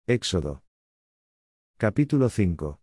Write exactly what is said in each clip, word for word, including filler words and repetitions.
Éxodo. Capítulo cinco.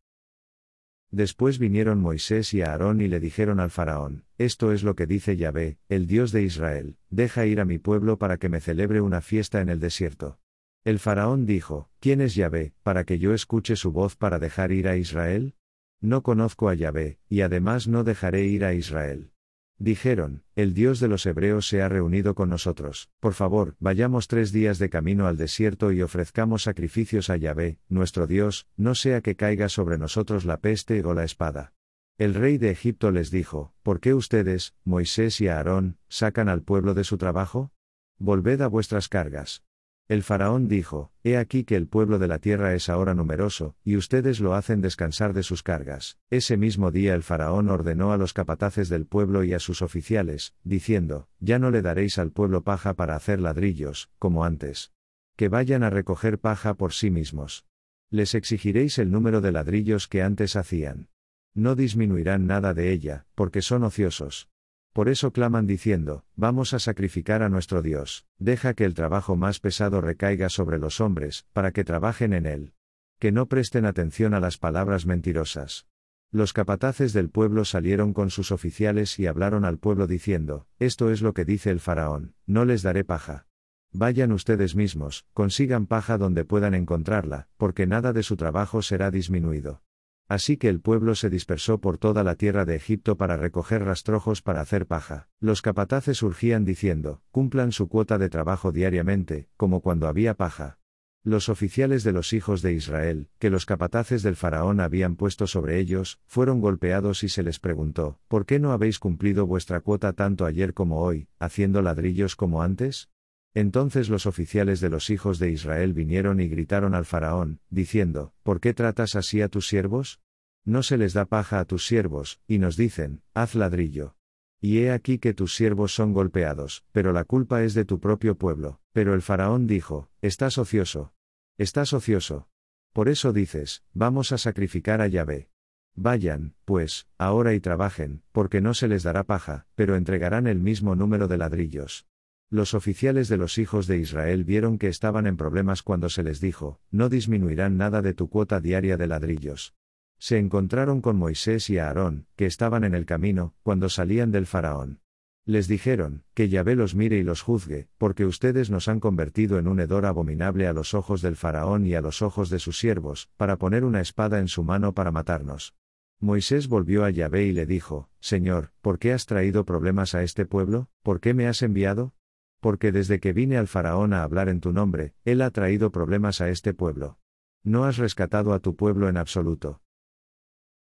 Después vinieron Moisés y Aarón y le dijeron al faraón: Esto es lo que dice Yahvé, el Dios de Israel: Deja ir a mi pueblo para que me celebre una fiesta en el desierto. El faraón dijo: ¿Quién es Yahvé, para que yo escuche su voz para dejar ir a Israel? No conozco a Yahvé, y además no dejaré ir a Israel. Dijeron: El Dios de los hebreos se ha reunido con nosotros, por favor, vayamos tres días de camino al desierto y ofrezcamos sacrificios a Yahvé, nuestro Dios, no sea que caiga sobre nosotros la peste o la espada. El rey de Egipto les dijo: ¿Por qué ustedes, Moisés y Aarón, sacan al pueblo de su trabajo? Volved a vuestras cargas. El faraón dijo: He aquí que el pueblo de la tierra es ahora numeroso, y ustedes lo hacen descansar de sus cargas. Ese mismo día el faraón ordenó a los capataces del pueblo y a sus oficiales, diciendo: Ya no le daréis al pueblo paja para hacer ladrillos, como antes. Que vayan a recoger paja por sí mismos. Les exigiréis el número de ladrillos que antes hacían. No disminuirán nada de ella, porque son ociosos. Por eso claman diciendo: Vamos a sacrificar a nuestro Dios, deja que el trabajo más pesado recaiga sobre los hombres, para que trabajen en él. Que no presten atención a las palabras mentirosas. Los capataces del pueblo salieron con sus oficiales y hablaron al pueblo diciendo: Esto es lo que dice el faraón: No les daré paja. Vayan ustedes mismos, consigan paja donde puedan encontrarla, porque nada de su trabajo será disminuido. Así que el pueblo se dispersó por toda la tierra de Egipto para recoger rastrojos para hacer paja. Los capataces urgían diciendo: Cumplan su cuota de trabajo diariamente, como cuando había paja. Los oficiales de los hijos de Israel, que los capataces del faraón habían puesto sobre ellos, fueron golpeados y se les preguntó: ¿Por qué no habéis cumplido vuestra cuota tanto ayer como hoy, haciendo ladrillos como antes? Entonces los oficiales de los hijos de Israel vinieron y gritaron al faraón, diciendo: ¿Por qué tratas así a tus siervos? No se les da paja a tus siervos, y nos dicen: Haz ladrillo. Y he aquí que tus siervos son golpeados, pero la culpa es de tu propio pueblo. Pero el faraón dijo: Estás ocioso. Estás ocioso. Por eso dices: Vamos a sacrificar a Yahvé. Vayan, pues, ahora y trabajen, porque no se les dará paja, pero entregarán el mismo número de ladrillos. Los oficiales de los hijos de Israel vieron que estaban en problemas cuando se les dijo: No disminuirán nada de tu cuota diaria de ladrillos. Se encontraron con Moisés y Aarón, que estaban en el camino, cuando salían del faraón. Les dijeron: Que Yahvé los mire y los juzgue, porque ustedes nos han convertido en un hedor abominable a los ojos del faraón y a los ojos de sus siervos, para poner una espada en su mano para matarnos. Moisés volvió a Yahvé y le dijo: Señor, ¿por qué has traído problemas a este pueblo? ¿Por qué me has enviado? Porque desde que vine al faraón a hablar en tu nombre, él ha traído problemas a este pueblo. No has rescatado a tu pueblo en absoluto.